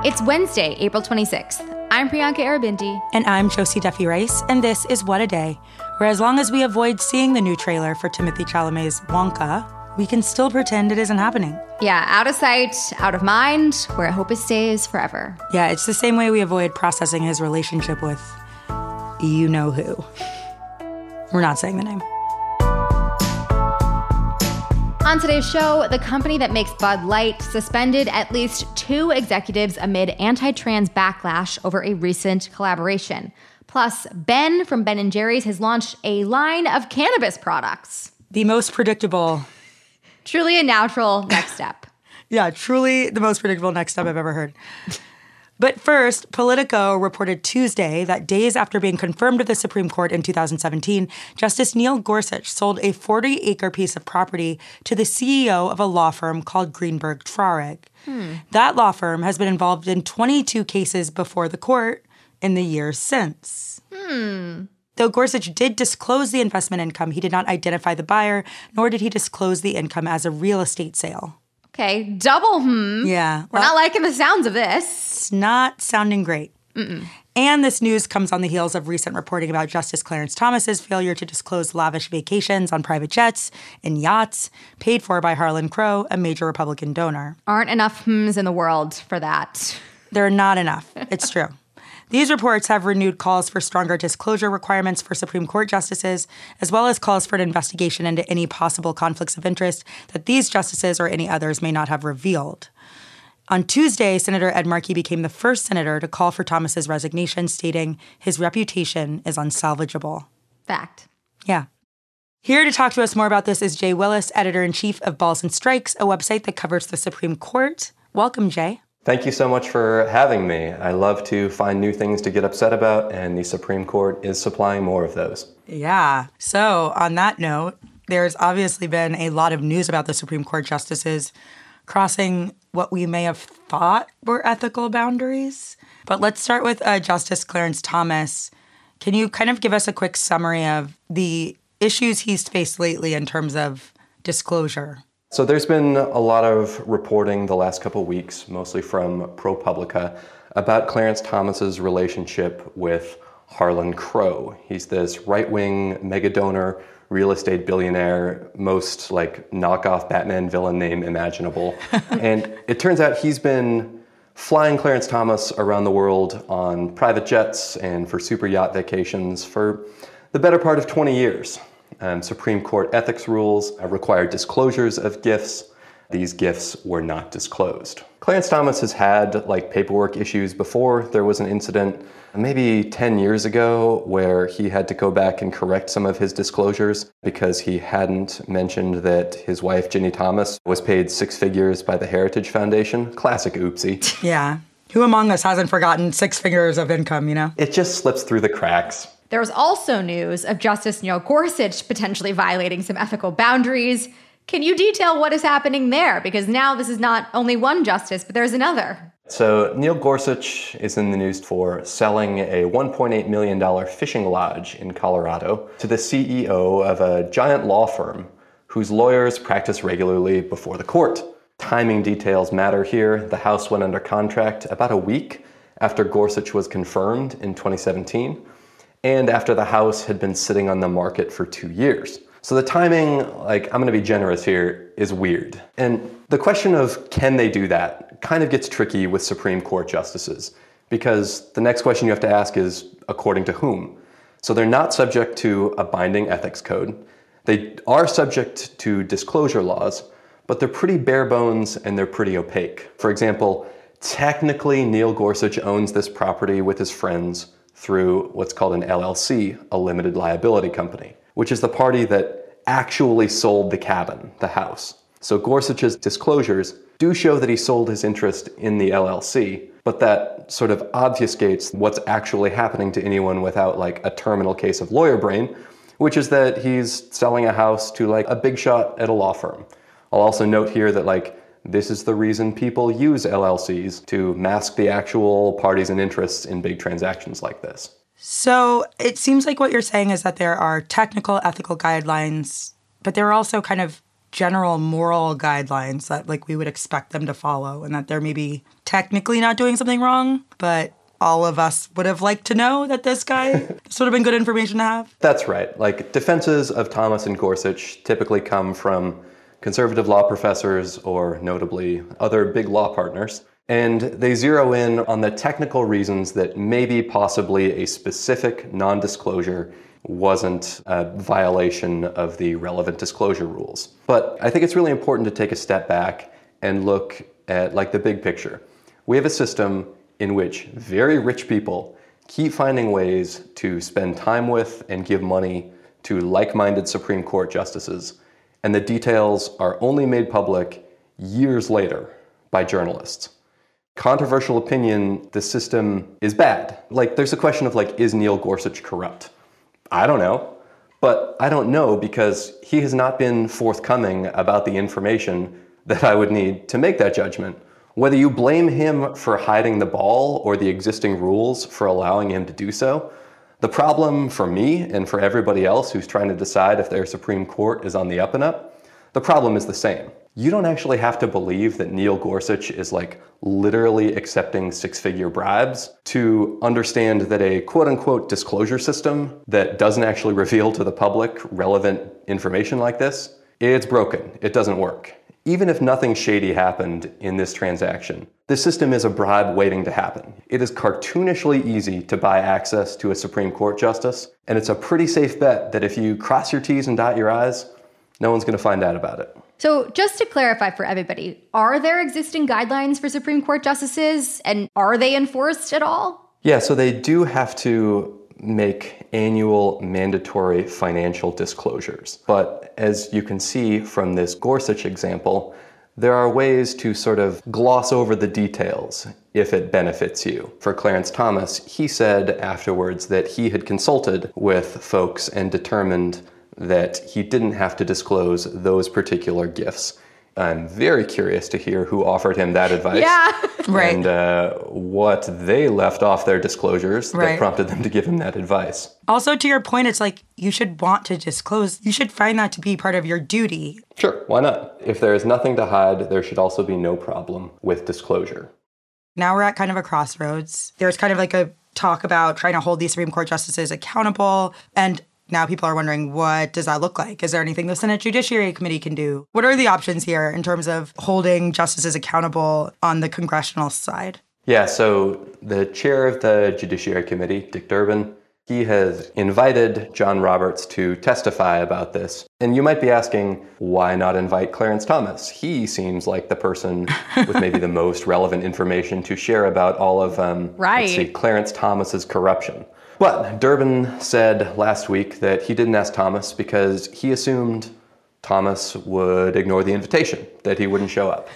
It's Wednesday, April 26th. I'm Priyanka Aribindi. And I'm Josie Duffy Rice, and this is What a Day, where as long as we avoid seeing the new trailer for Timothée Chalamet's Wonka, we can still pretend it isn't happening. Yeah, out of sight, out of mind, where I hope it stays forever. Yeah, it's the same way we avoid processing his relationship with you-know-who. We're not saying the name. On today's show, the company that makes Bud Light suspended at least 2 executives amid anti-trans backlash over a recent collaboration. Plus, Ben from Ben & Jerry's has launched a line of cannabis products. The most predictable. Truly a natural next step. Yeah, truly the most predictable next step I've ever heard. But first, Politico reported Tuesday that days after being confirmed with the Supreme Court in 2017, Justice Neil Gorsuch sold a 40-acre piece of property to the CEO of a law firm called Greenberg Traurig. That law firm has been involved in 22 cases before the court in the years since. Though Gorsuch did disclose the investment income, he did not identify the buyer, nor did he disclose the income as a real estate sale. Okay, double Yeah. We're not liking the sounds of this. It's not sounding great. And this news comes on the heels of recent reporting about Justice Clarence Thomas's failure to disclose lavish vacations on private jets and yachts paid for by Harlan Crow, a major Republican donor. Aren't enough in the world for that. There are not enough. It's true. These reports have renewed calls for stronger disclosure requirements for Supreme Court justices, as well as calls for an investigation into any possible conflicts of interest that these justices or any others may not have revealed. On Tuesday, Senator Ed Markey became the first senator to call for Thomas's resignation, stating his reputation is unsalvageable. Fact. Yeah. Here to talk to us more about this is Jay Willis, editor-in-chief of Balls and Strikes, a website that covers the Supreme Court. Welcome, Jay. Thank you so much for having me. I love to find new things to get upset about, and the Supreme Court is supplying more of those. Yeah. So on that note, there's obviously been a lot of news about the Supreme Court justices crossing what we may have thought were ethical boundaries. But let's start with Justice Clarence Thomas. Can you kind of give us a quick summary of the issues he's faced lately in terms of disclosure? So there's been a lot of reporting the last couple of weeks, mostly from ProPublica, about Clarence Thomas's relationship with Harlan Crow. He's this right-wing mega donor, real estate billionaire, most like knockoff Batman villain name imaginable. And it turns out he's been flying Clarence Thomas around the world on private jets and for super yacht vacations for the better part of 20 years. Supreme Court ethics rules require disclosures of gifts. These gifts were not disclosed. Clarence Thomas has had paperwork issues before. There was an incident maybe 10 years ago where he had to go back and correct some of his disclosures because he hadn't mentioned that his wife, Ginny Thomas, was paid 6 figures by the Heritage Foundation. Classic oopsie. Yeah. Who among us hasn't forgotten 6 figures of income, you know? It just slips through the cracks. There was also news of Justice Neil Gorsuch potentially violating some ethical boundaries. Can you detail what is happening there? Because now this is not only one justice, but there's another. So Neil Gorsuch is in the news for selling a $1.8 million fishing lodge in Colorado to the CEO of a giant law firm whose lawyers practice regularly before the court. Timing details matter here. The House went under contract about a week after Gorsuch was confirmed in 2017. And after the house had been sitting on the market for 2 years. So the timing, I'm going to be generous here, is weird. And the question of can they do that kind of gets tricky with Supreme Court justices, because the next question you have to ask is, according to whom? So they're not subject to a binding ethics code. They are subject to disclosure laws, but they're pretty bare bones and they're pretty opaque. For example, technically Neil Gorsuch owns this property with his friends through what's called an LLC, a limited liability company, which is the party that actually sold the cabin, the house. So Gorsuch's disclosures do show that he sold his interest in the LLC, but that sort of obfuscates what's actually happening to anyone without a terminal case of lawyer brain, which is that he's selling a house to a big shot at a law firm. I'll also note here that this is the reason people use LLCs, to mask the actual parties and interests in big transactions like this. So it seems like what you're saying is that there are technical ethical guidelines, but there are also kind of general moral guidelines that like we would expect them to follow, and that they're maybe technically not doing something wrong, but all of us would have liked to know that this would have been good information to have. That's right. Like, defenses of Thomas and Gorsuch typically come from conservative law professors or notably other big law partners. And they zero in on the technical reasons that maybe possibly a specific non-disclosure wasn't a violation of the relevant disclosure rules. But I think it's really important to take a step back and look at like the big picture. We have a system in which very rich people keep finding ways to spend time with and give money to like-minded Supreme Court justices. And the details are only made public years later by journalists. Controversial opinion, the system is bad. Like, there's a question of like, is Neil Gorsuch corrupt? I don't know. But I don't know because he has not been forthcoming about the information that I would need to make that judgment. Whether you blame him for hiding the ball or the existing rules for allowing him to do so, the problem for me and for everybody else who's trying to decide if their Supreme Court is on the up and up, the problem is the same. You don't actually have to believe that Neil Gorsuch is like literally accepting six-figure bribes to understand that a quote-unquote disclosure system that doesn't actually reveal to the public relevant information like this, it's broken. It doesn't work. Even if nothing shady happened in this transaction, this system is a bribe waiting to happen. It is cartoonishly easy to buy access to a Supreme Court justice, and it's a pretty safe bet that if you cross your T's and dot your I's, no one's going to find out about it. So just to clarify for everybody, are there existing guidelines for Supreme Court justices, and are they enforced at all? Yeah, so they do have to make annual mandatory financial disclosures. But as you can see from this Gorsuch example, there are ways to sort of gloss over the details if it benefits you. For Clarence Thomas, he said afterwards that he had consulted with folks and determined that he didn't have to disclose those particular gifts. I'm very curious to hear who offered him that advice. Yeah. Right. And what they left off their disclosures that prompted them to give him that advice. Also, to your point, it's like you should want to disclose. You should find that to be part of your duty. Sure, why not? If there is nothing to hide, there should also be no problem with disclosure. Now we're at kind of a crossroads. There's kind of like a talk about trying to hold these Supreme Court justices accountable, and now people are wondering, what does that look like? Is there anything the Senate Judiciary Committee can do? What are the options here in terms of holding justices accountable on the congressional side? Yeah, so the chair of the Judiciary Committee, Dick Durbin, he has invited John Roberts to testify about this. And you might be asking, why not invite Clarence Thomas? He seems like the person with maybe the most relevant information to share about all of Clarence Thomas's corruption. But Durbin said last week that he didn't ask Thomas because he assumed Thomas would ignore the invitation, that he wouldn't show up.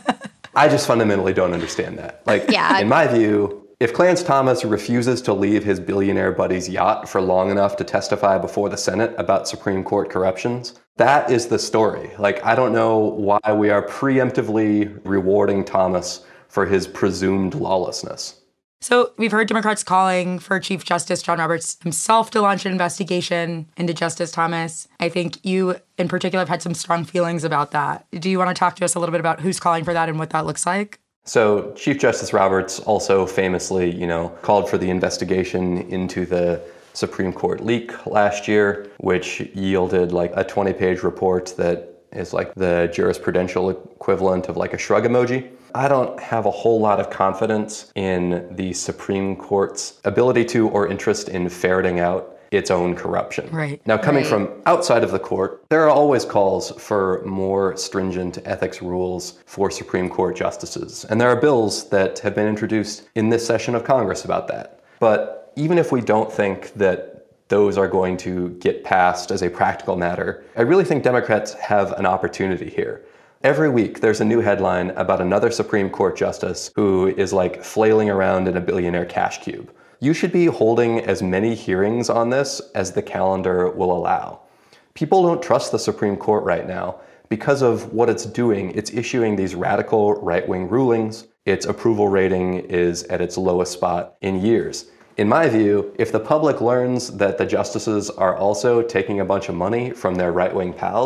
I just fundamentally don't understand that. In my view, if Clarence Thomas refuses to leave his billionaire buddy's yacht for long enough to testify before the Senate about Supreme Court corruptions, that is the story. I don't know why we are preemptively rewarding Thomas for his presumed lawlessness. So we've heard Democrats calling for Chief Justice John Roberts himself to launch an investigation into Justice Thomas. I think you, in particular, have had some strong feelings about that. Do you want to talk to us a little bit about who's calling for that and what that looks like? So Chief Justice Roberts also famously, called for the investigation into the Supreme Court leak last year, which yielded a 20-page report that is like the jurisprudential equivalent of a shrug emoji. I don't have a whole lot of confidence in the Supreme Court's ability to or interest in ferreting out its own corruption. Right. Now, coming from outside of the court, there are always calls for more stringent ethics rules for Supreme Court justices. And there are bills that have been introduced in this session of Congress about that. But even if we don't think that those are going to get passed as a practical matter, I really think Democrats have an opportunity here. Every week, there's a new headline about another Supreme Court justice who is flailing around in a billionaire cash cube. You should be holding as many hearings on this as the calendar will allow. People don't trust the Supreme Court right now because of what it's doing. It's issuing these radical right-wing rulings. Its approval rating is at its lowest spot in years. In my view, if the public learns that the justices are also taking a bunch of money from their right-wing pals,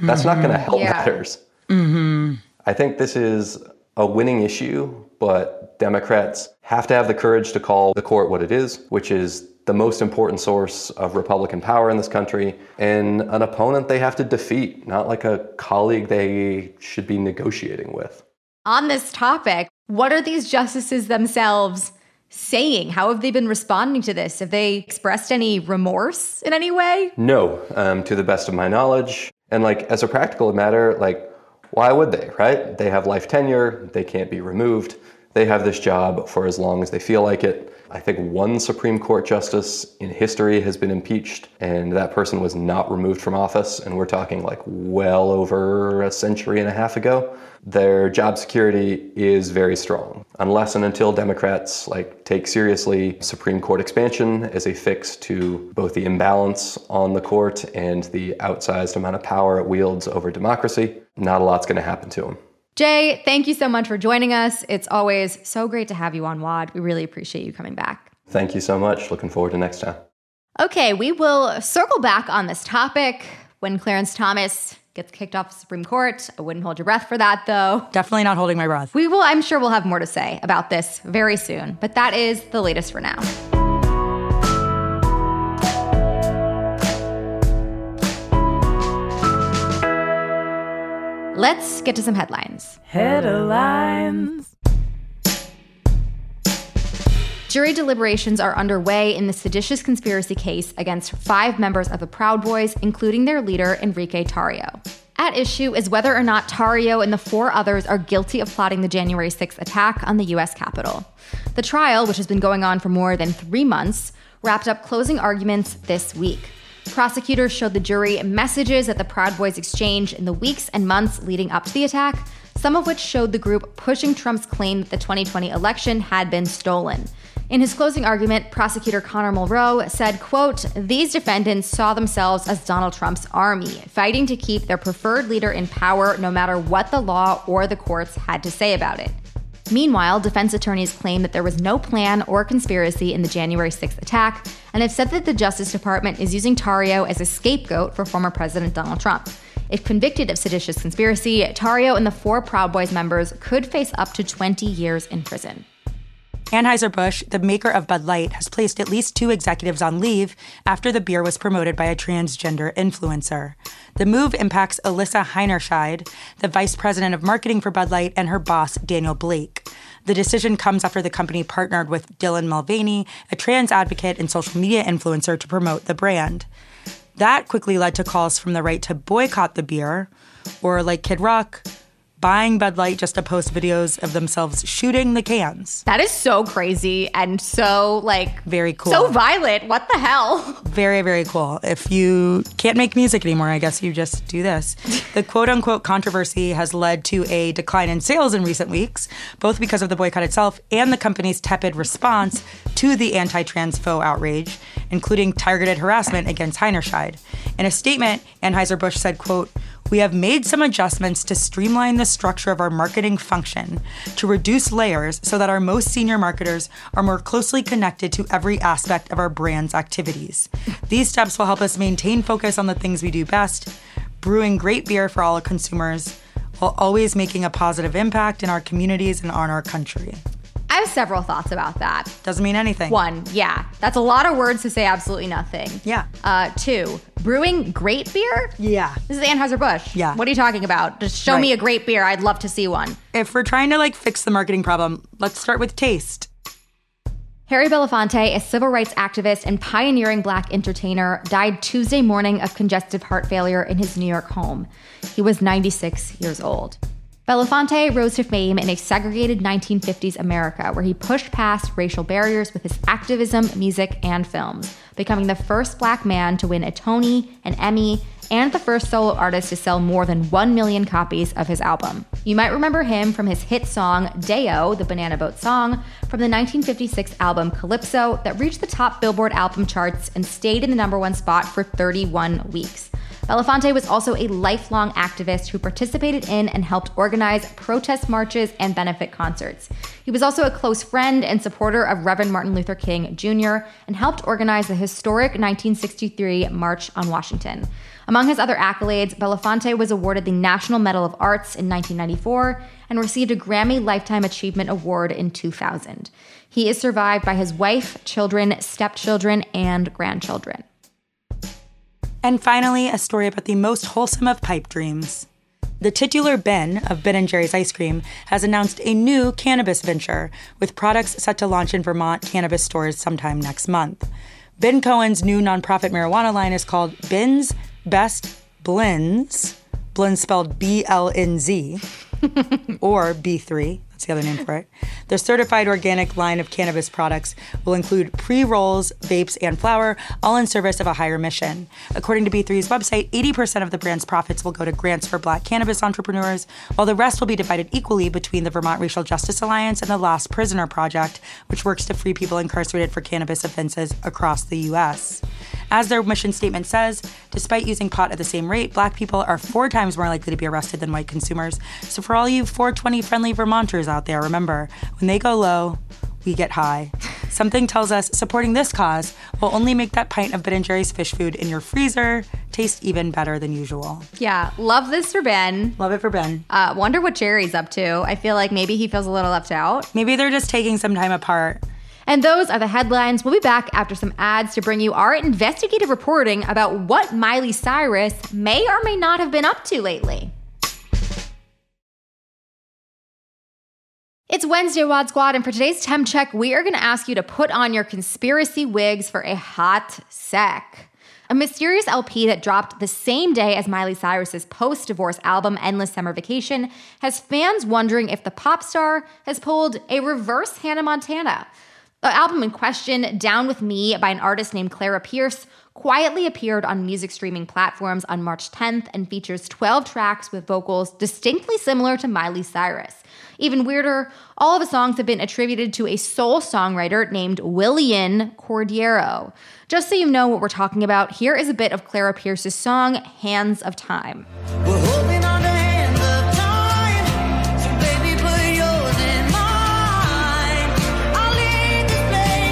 That's not going to help Yeah. matters. I think this is a winning issue, but Democrats have to have the courage to call the court what it is, which is the most important source of Republican power in this country, and an opponent they have to defeat, not like a colleague they should be negotiating with. On this topic, what are these justices themselves saying? How have they been responding to this? Have they expressed any remorse in any way? No, to the best of my knowledge. And as a practical matter, why would they, right? They have life tenure, they can't be removed. They have this job for as long as they feel like it. I think one Supreme Court justice in history has been impeached, and that person was not removed from office, and we're talking well over a century and a half ago. Their job security is very strong, unless and until Democrats take seriously Supreme Court expansion as a fix to both the imbalance on the court and the outsized amount of power it wields over democracy. Not a lot's going to happen to them. Jay, thank you so much for joining us. It's always so great to have you on WAD. We really appreciate you coming back. Thank you so much. Looking forward to next time. Okay, we will circle back on this topic when Clarence Thomas gets kicked off the Supreme Court. I wouldn't hold your breath for that, though. Definitely not holding my breath. I'm sure we'll have more to say about this very soon, but that is the latest for now. Let's get to some headlines. Headlines. Jury deliberations are underway in the seditious conspiracy case against 5 members of the Proud Boys, including their leader, Enrique Tarrio. At issue is whether or not Tarrio and the 4 others are guilty of plotting the January 6th attack on the U.S. Capitol. The trial, which has been going on for more than 3 months, wrapped up closing arguments this week. Prosecutors showed the jury messages that the Proud Boys exchanged in the weeks and months leading up to the attack, some of which showed the group pushing Trump's claim that the 2020 election had been stolen. In his closing argument, prosecutor Connor Mulrow said, quote, "These defendants saw themselves as Donald Trump's army, fighting to keep their preferred leader in power no matter what the law or the courts had to say about it." Meanwhile, defense attorneys claim that there was no plan or conspiracy in the January 6th attack, and have said that the Justice Department is using Tarrio as a scapegoat for former President Donald Trump. If convicted of seditious conspiracy, Tarrio and the 4 Proud Boys members could face up to 20 years in prison. Anheuser-Busch, the maker of Bud Light, has placed at least 2 executives on leave after the beer was promoted by a transgender influencer. The move impacts Alyssa Heinerscheid, the vice president of marketing for Bud Light, and her boss, Daniel Blake. The decision comes after the company partnered with Dylan Mulvaney, a trans advocate and social media influencer, to promote the brand. That quickly led to calls from the right to boycott the beer, or like Kid Rock, buying Bud Light just to post videos of themselves shooting the cans. That is so crazy and so, very cool. So violent. What the hell? Very, very cool. If you can't make music anymore, I guess you just do this. The quote-unquote controversy has led to a decline in sales in recent weeks, both because of the boycott itself and the company's tepid response to the anti-trans faux outrage, including targeted harassment against Heinerscheid. In a statement, Anheuser-Busch said, quote, "We have made some adjustments to streamline the structure of our marketing function, to reduce layers so that our most senior marketers are more closely connected to every aspect of our brand's activities. These steps will help us maintain focus on the things we do best, brewing great beer for all consumers, while always making a positive impact in our communities and on our country." I have several thoughts about that. Doesn't mean anything. 1, yeah, that's a lot of words to say absolutely nothing. Yeah. 2, brewing great beer? Yeah. This is Anheuser-Busch. Yeah. What are you talking about? Just show me a great beer. I'd love to see one. If we're trying to fix the marketing problem, let's start with taste. Harry Belafonte, a civil rights activist and pioneering Black entertainer, died Tuesday morning of congestive heart failure in his New York home. He was 96 years old. Belafonte rose to fame in a segregated 1950s America, where he pushed past racial barriers with his activism, music, and films, becoming the first Black man to win a Tony, an Emmy, and the first solo artist to sell more than 1 million copies of his album. You might remember him from his hit song, Day-O, the Banana Boat song, from the 1956 album Calypso, that reached the top Billboard album charts and stayed in the #1 spot for 31 weeks. Belafonte was also a lifelong activist who participated in and helped organize protest marches and benefit concerts. He was also a close friend and supporter of Reverend Martin Luther King Jr. and helped organize the historic 1963 March on Washington. Among his other accolades, Belafonte was awarded the National Medal of Arts in 1994 and received a Grammy Lifetime Achievement Award in 2000. He is survived by his wife, children, stepchildren, and grandchildren. And finally, a story about the most wholesome of pipe dreams. The titular Ben of Ben & Jerry's Ice Cream has announced a new cannabis venture with products set to launch in Vermont cannabis stores sometime next month. Ben Cohen's new nonprofit marijuana line is called Ben's Best Blends, blends spelled B-L-N-Z, or B3. That's the other name for it. The certified organic line of cannabis products will include pre-rolls, vapes, and flower, all in service of a higher mission. According to B3's website, 80% of the brand's profits will go to grants for Black cannabis entrepreneurs, while the rest will be divided equally between the Vermont Racial Justice Alliance and the Lost Prisoner Project, which works to free people incarcerated for cannabis offenses across the U.S. As their mission statement says, despite using pot at the same rate, Black people are 4 times more likely to be arrested than white consumers. So for all you 420-friendly Vermonters out there, remember, when they go low, we get high. Something tells us supporting this cause will only make that pint of Ben & Jerry's fish food in your freezer taste even better than usual. Yeah, love this for Ben. Love it for Ben. Wonder what Jerry's up to. I feel like maybe he feels a little left out. Maybe they're just taking some time apart. And those are the headlines. We'll be back after some ads to bring you our investigative reporting about what Miley Cyrus may or may not have been up to lately. It's Wednesday, Wad Squad, and for today's Temp Check, we are going to ask you to put on your conspiracy wigs for a hot sec. A mysterious LP that dropped the same day as Miley Cyrus's post-divorce album, Endless Summer Vacation, has fans wondering if the pop star has pulled a reverse Hannah Montana. The album in question, Down With Me by an artist named Clara Pierce, quietly appeared on music streaming platforms on March 10th and features 12 tracks with vocals distinctly similar to Miley Cyrus. Even weirder, all of the songs have been attributed to a soul songwriter named Willian Cordiero. Just so you know what we're talking about, here is a bit of Clara Pierce's song, Hands of Time. We're holding on to hands of time, so baby put yours in mine. I'll leave this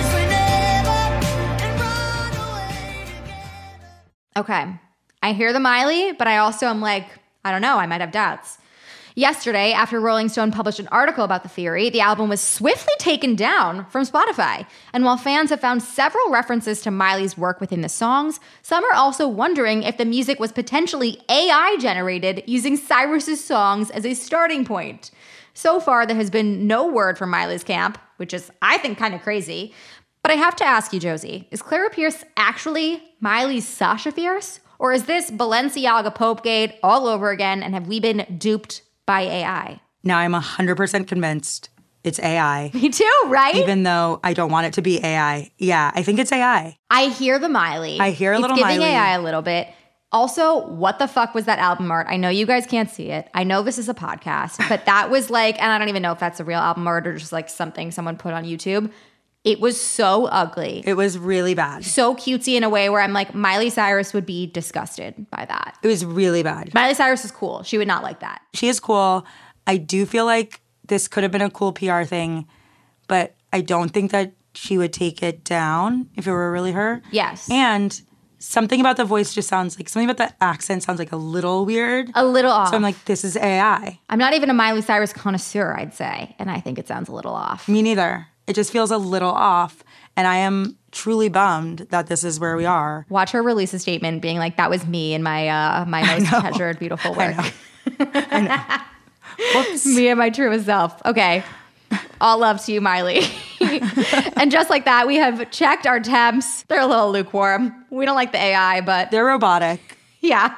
place forever and run away together. Okay, I hear the Miley, but I also am like, I don't know, I might have doubts. Yesterday, after Rolling Stone published an article about the theory, the album was swiftly taken down from Spotify. And while fans have found several references to Miley's work within the songs, some are also wondering if the music was potentially AI-generated using Cyrus's songs as a starting point. So far, there has been no word from Miley's camp, which is, I think, kind of crazy. But I have to ask you, Josie, is Clara Pierce actually Miley's Sasha Fierce? Or is this Balenciaga Popegate all over again, and have we been duped by AI? Now I'm 100% convinced it's AI. Me too, right? Even though I don't want it to be AI. Yeah, I think it's AI. I hear the Miley. I hear a little Miley. It's giving AI a little bit. Also, what the fuck was that album art? I know you guys can't see it. I know this is a podcast, but that was like, and I don't even know if that's a real album art or just like something someone put on YouTube. It was so ugly. It was really bad. So cutesy in a way where I'm like, Miley Cyrus would be disgusted by that. It was really bad. Miley Cyrus is cool. She would not like that. She is cool. I do feel like this could have been a cool PR thing, but I don't think that she would take it down if it were really her. Yes. And something about the voice just sounds like, something about the accent sounds like a little weird. A little off. So I'm like, this is AI. I'm not even a Miley Cyrus connoisseur, I'd say, and I think it sounds a little off. Me neither. It just feels a little off, and I am truly bummed that this is where we are. Watch her release a statement being like, that was me and my most treasured, beautiful work. I know. Whoops. Me and my truest self. Okay. All love to you, Miley. And just like that, we have checked our temps. They're a little lukewarm. We don't like the AI, but they're robotic. Yeah.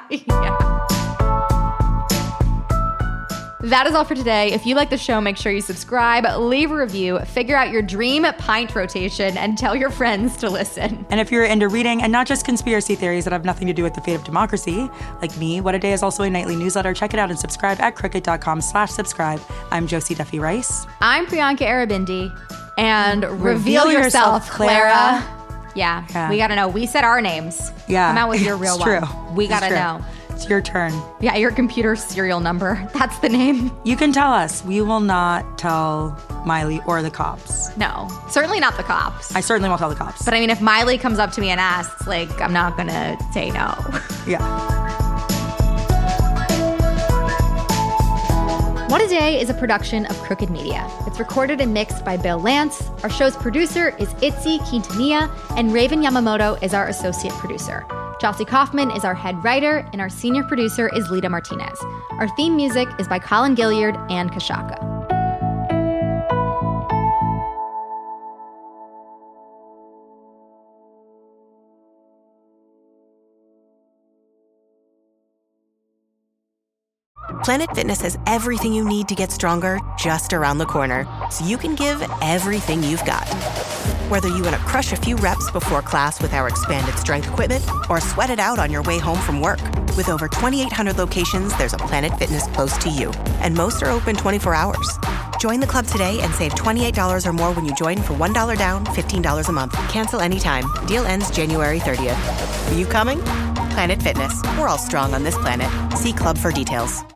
That is all for today. If you like the show, make sure you subscribe, leave a review, figure out your dream pint rotation, and tell your friends to listen. And if you're into reading and not just conspiracy theories that have nothing to do with the fate of democracy, like me, What a Day is also a nightly newsletter. Check it out and subscribe at crooked.com/subscribe. I'm Josie Duffy Rice. I'm Priyanka Arabindi. And reveal yourself, Clara. Yeah, we gotta know. We said our names. Yeah. Come out with your real It's one. true. We It's gotta true. know. It's your turn. Yeah, your computer serial number. That's the name. You can tell us. We will not tell Miley or the cops. No, certainly not the cops. I certainly won't tell the cops. But I mean, if Miley comes up to me and asks, like, I'm not gonna say no. Yeah. What a Day is a production of Crooked Media. It's recorded and mixed by Bill Lance. Our show's producer is Itzy Quintanilla, and Raven Yamamoto is our associate producer. Chelsea Kaufman is our head writer, and our senior producer is Lita Martinez. Our theme music is by Colin Gilliard and Kashaka. Planet Fitness has everything you need to get stronger just around the corner, so you can give everything you've got. Whether you want to crush a few reps before class with our expanded strength equipment or sweat it out on your way home from work. With over 2,800 locations, there's a Planet Fitness close to you, and most are open 24 hours. Join the club today and save $28 or more when you join for $1 down, $15 a month. Cancel anytime. Deal ends January 30th. Are you coming? Planet Fitness. We're all strong on this planet. See club for details.